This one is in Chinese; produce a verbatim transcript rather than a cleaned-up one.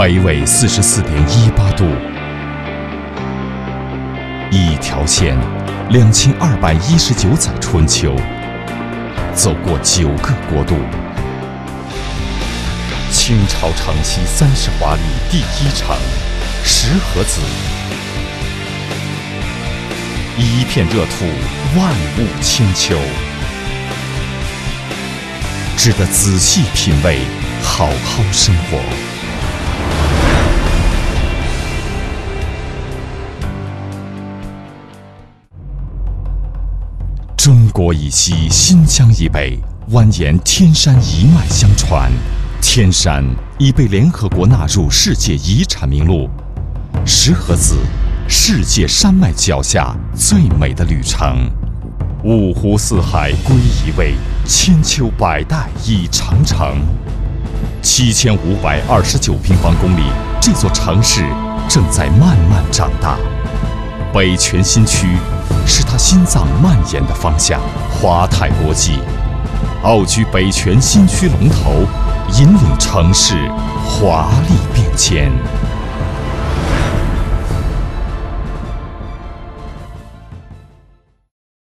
北纬四十四点一八度，一条线，两千二百一十九载春秋，走过九个国度。清朝承袭三十华丽第一城石河子，一片热土，万物千秋，值得仔细品味，好好生活。中国以西，新疆以北，蜿蜒天山一脉相传。天山已被联合国纳入世界遗产名录。石河子，世界山脉脚下最美的旅程。五湖四海归一位，千秋百代已长城。七千五百二十九平方公里，这座城市正在慢慢长大。北泉新区是它心脏蔓延的方向。华泰国际傲居北泉新区龙头，引领城市华丽变迁。